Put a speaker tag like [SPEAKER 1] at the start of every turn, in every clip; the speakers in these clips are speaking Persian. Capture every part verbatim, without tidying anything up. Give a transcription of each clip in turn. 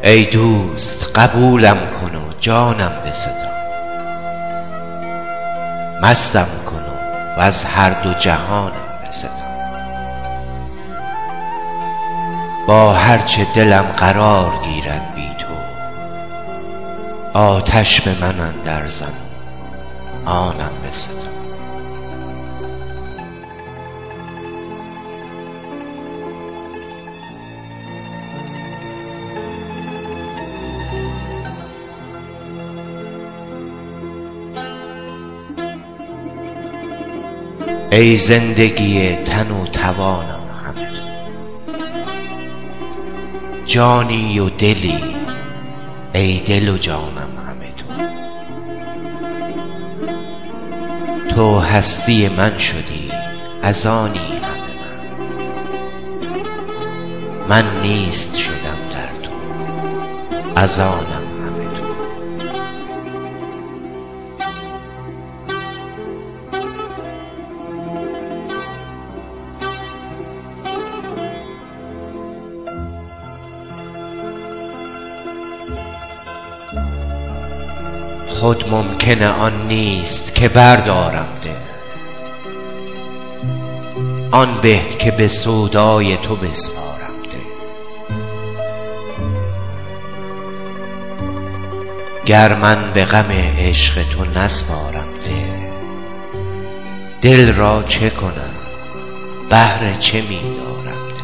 [SPEAKER 1] ای دوست قبولم کن و جانم بستان، مستم کن و از هر دو جهانم بستان. با هرچه دلم قرار گیرد بی تو، آتش به من اندر زن آنم بستان. ای زندگی تن و توانم همه تو، جانی و دلی ای دل و جانم همه تو. تو هستی من شدی از آنی همه من، من نیست شدم در تو از آنم همه تو. خود ممکنه آن نیست که بردارم دل، آن به که به سودای تو بسپارم دل. گر من به غم عشق تو نسپارم دل، دل را چه کنم بهر چه می دارم دل.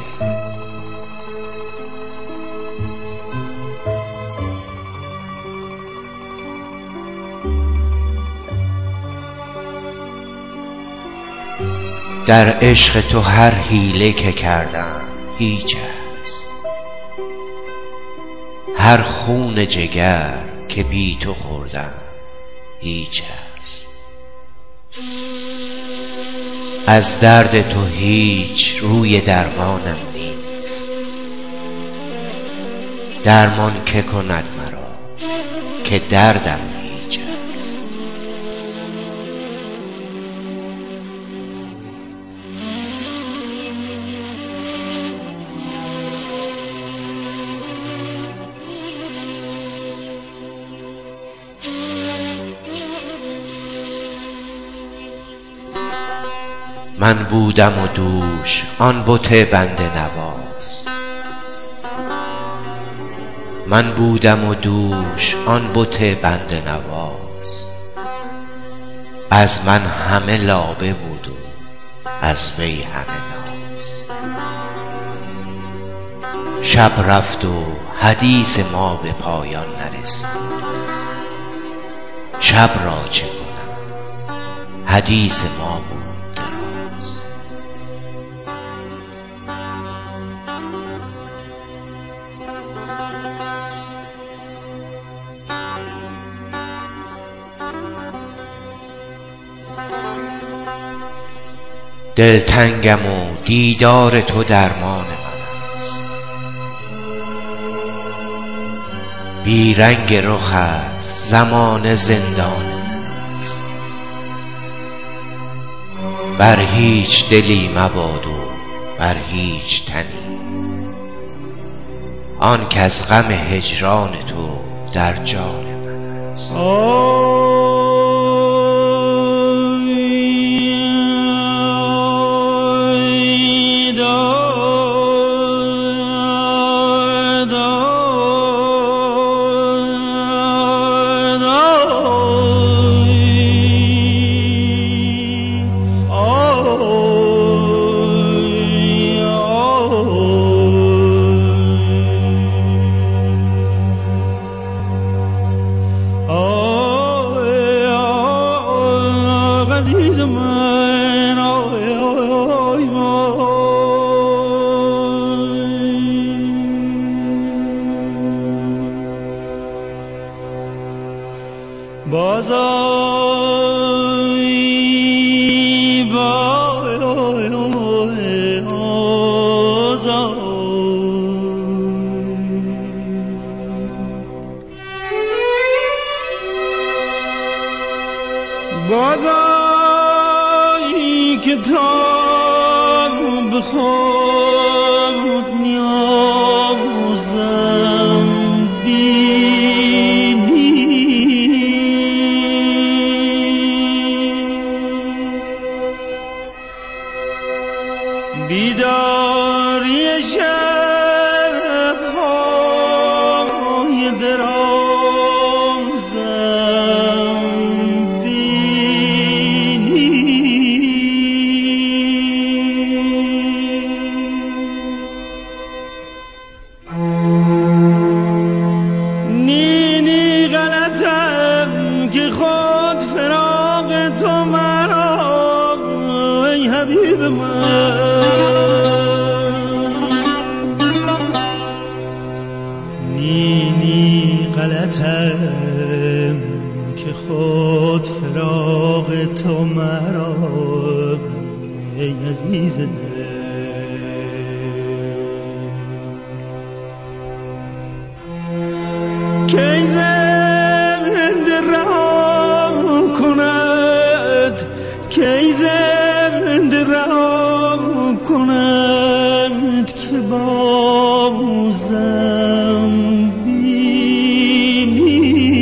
[SPEAKER 1] در عشق تو هر حیله که کردم هیچ است، هر خون جگر که بی تو خوردم هیچ است. از درد تو هیچ روی درمانم نیست، درمان که کند مرا که دردم هیچ است. من بودم و دوش آن بت بنده نواز، من بودم و دوش آن بت بنده نواز. از من همه لابه بود و از وی همه ناز. شب رفت و حدیث ما به پایان نرسید، شب را چه کنم حدیث ما بود دراز. دلتنگم و دیدار تو درمان من است، بی رنگ رخت زمانه زندان من است. بر هیچ دلی مباد و بر هیچ تنی، آن که از غم هجران تو در جان من است.
[SPEAKER 2] بازای بازای بازای که تا بخود نیازم تو مرا ای حبیب من. نی نی غلطم که خود فراق تو مرا ای عزیز دل. کی زنده رها کند کی زنده رها کند که بازم بینی.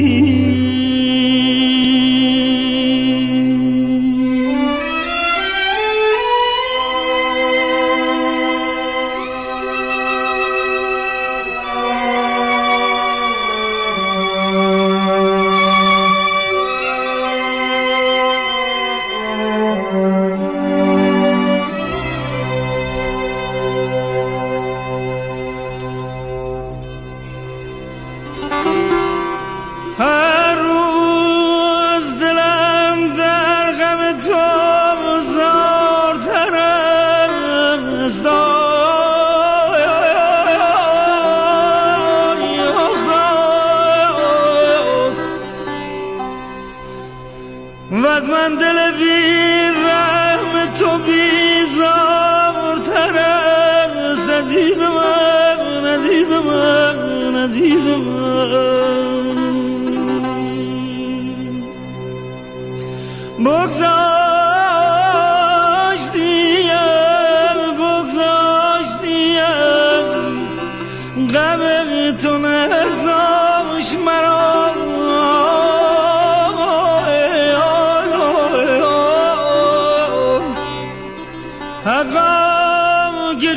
[SPEAKER 2] هر روز دلم در غم تو زارتر است. و از من دل بی رحم تو بیزارتر است. عزیز من عزیز من عزیز من بگذاشتیم بگذاشتیم غم تو نگذاشت مرا. حقا که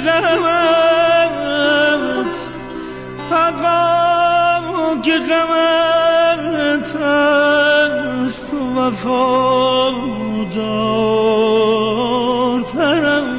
[SPEAKER 2] غمت حقا که غمت است و وفادارترم.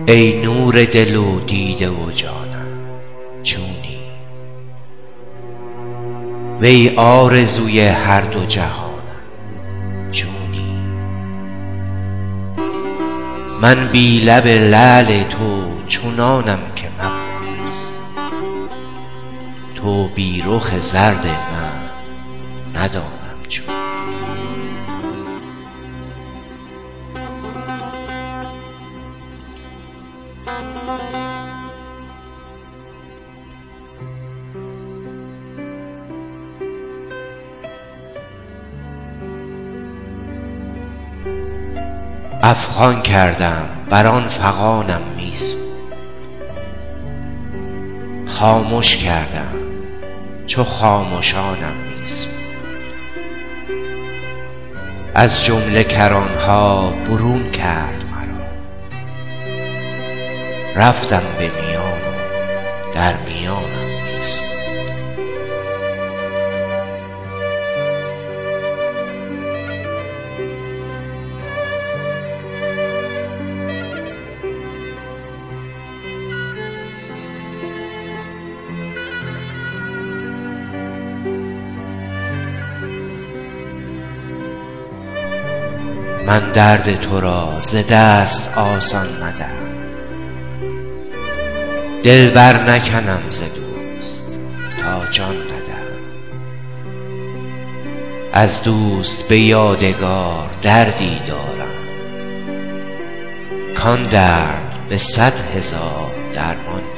[SPEAKER 1] ای نور دل و دیده و جانم چونی؟ وی آرزوی هر دو جهانم چونی؟ من بی لب لعل تو چنانم که مپرس، تو بی رخ زرد من ندانم چون. افغان کردم بر آن فغانم میسود، خامش کردم چو خامشانم میسود. از جمله کرانها برون کرد مرا، رفتم به میان و در میانم میسود. من درد تو را ز دست آسان ندهم، دل بر نکنم ز دوست تا جان ندهم. از دوست به یادگار دردی دارم، کان درد به صد هزار درمان ندهم.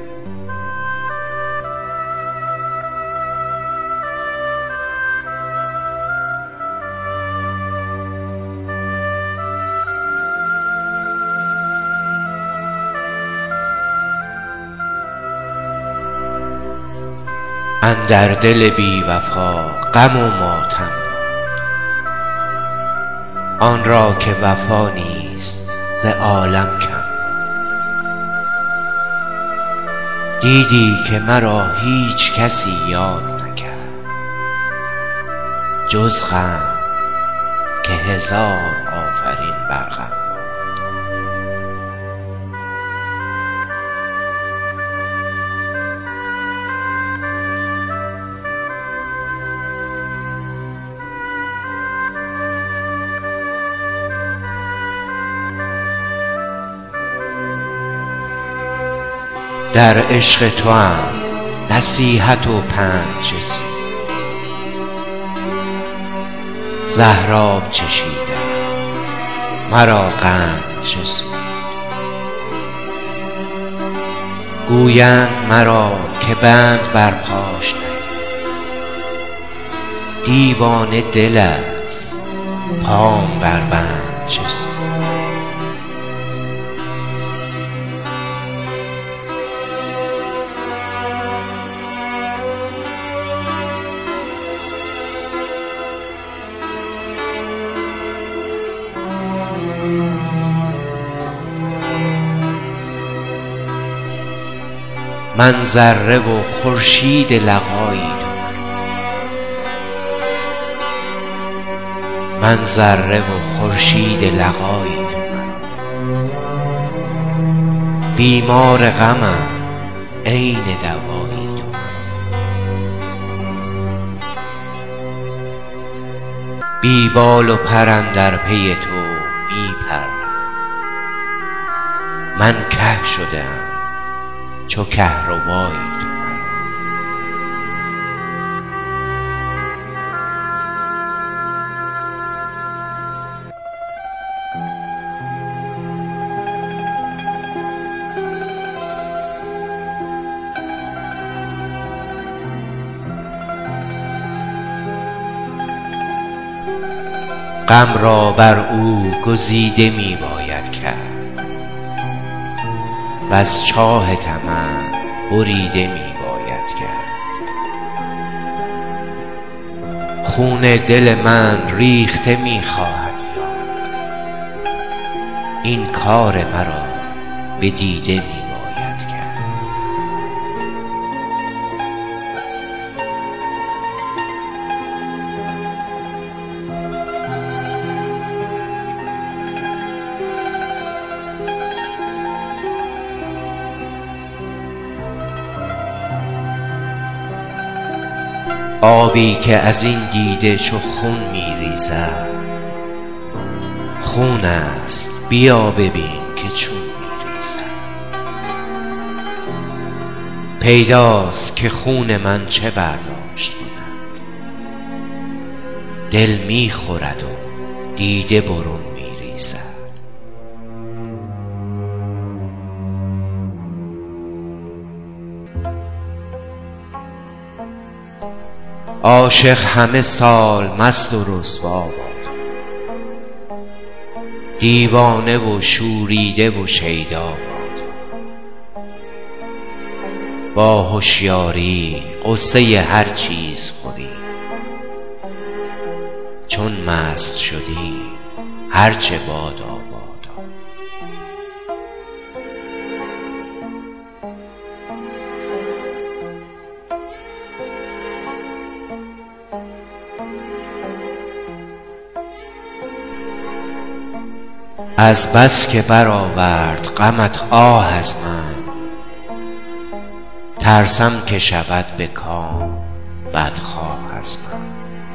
[SPEAKER 1] اندر دل بی وفا غم و ماتم بود، آن را که وفا نیست ز عالم کم بود. دیدی که مرا هیچ کسی یاد نکرد، جز غم که هزار آفرین بر غم. در عشق توام نصیحت و پند چه سود، زهراب چشیدم مرا قند چه سود. گویند مرا که بند بر پاش نهید، دیوانه دل است پام بر بند چه سود. من ذره و خورشید لقایی تو مرا، من ذره و خورشید لقایی تو مرا. بیمار غمم عین دوایی تو مرا. بی بال و پر اندر پی تو می پرم، من که شده‌ام چو کهربایی تو مرا. غم را بر او گزیده می باید کرد، وز چاه طمع بریده می باید کرد. خون دل من ریخته می خواهد یافت، این کار مرا به دیده می باید کرد. آبی که از این دیده چو خون می ریزد خون است، بیا ببین که چون می ریزد. پیداست که خون من چه برداشت کند، دل می خورد و دیده برون می ریزد. عاشق همه سال مست و رسوا باد، دیوانه و شوریده و شیدا باد. با هوشیاری قصه هر چیز خوریم، چون مست شدیم هرچه بادا بادا. از بس که برآورد غمت آه از من، ترسم که شود به کام بدخواه از من.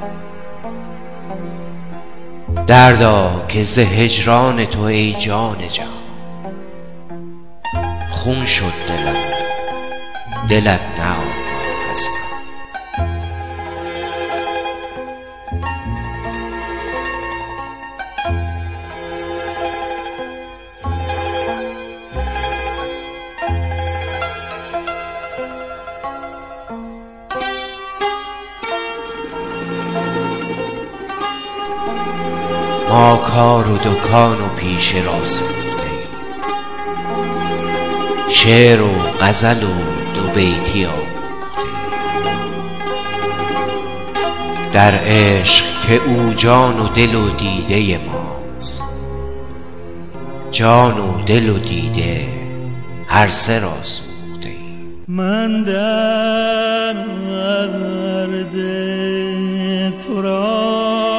[SPEAKER 1] دردا که ز هجران تو ای جان جان، خون شد دلم دلت نه آگاه از من. ما کار و دکان و پیشه را سوختیم، شعر و غزل و دو بیتی آموختیم. در عشق که او جان و دل و دیده ماست، جان و دل و دیده هر سه را سوختیم.
[SPEAKER 2] من در ورد تو را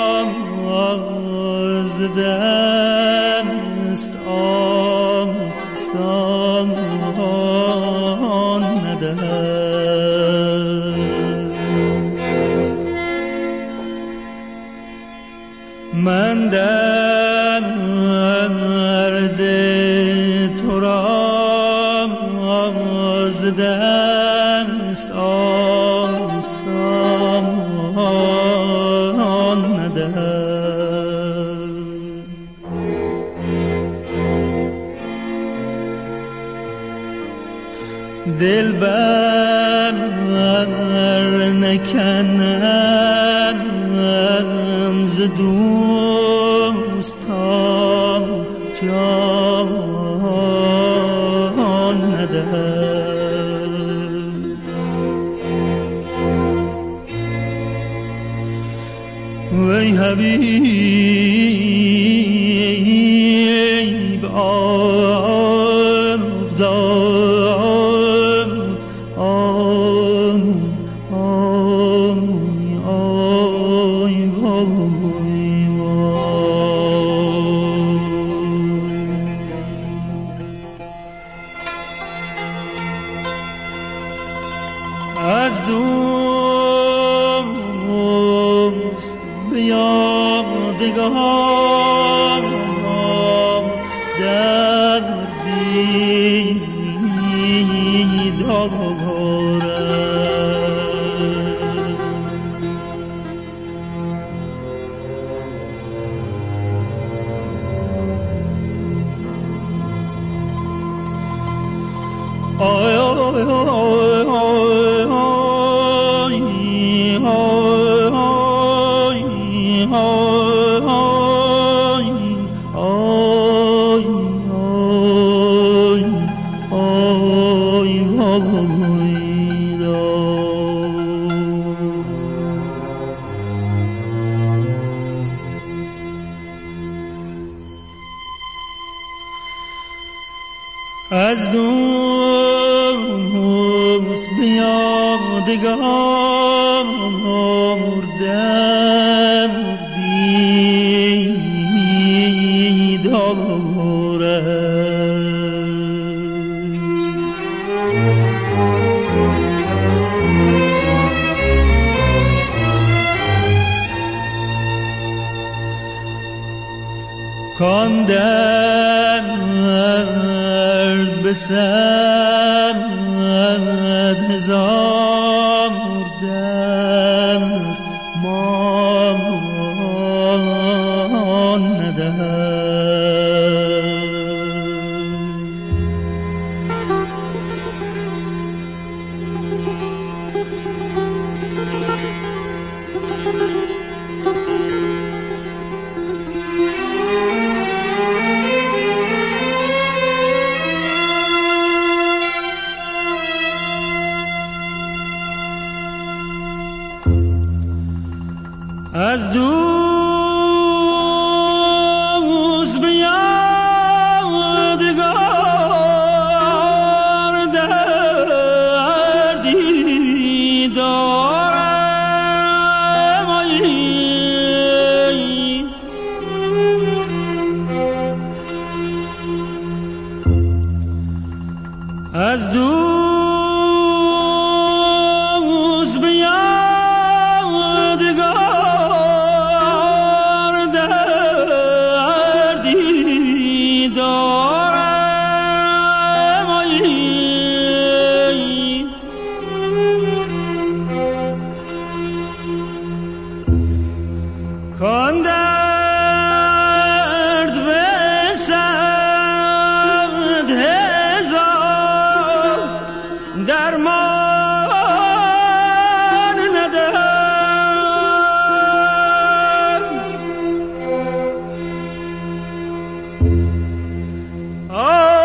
[SPEAKER 2] دست آسان ندهم. من در ورد تو را از دست آسان ندهم. دل بر نکنم ز دوستان جان ندهم. وی حبیب آب داد آی آی آی وای وای. از دوست به یادگار دردی دارم. آی آی آی از دوست به یادگار دردی دارم. صد هزار درد ماندم. از دوست به یادگار دردی دارم. از دوست به کن درد به صد هزار درمان ندم. آه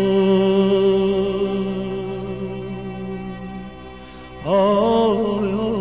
[SPEAKER 2] oh, oh, oh.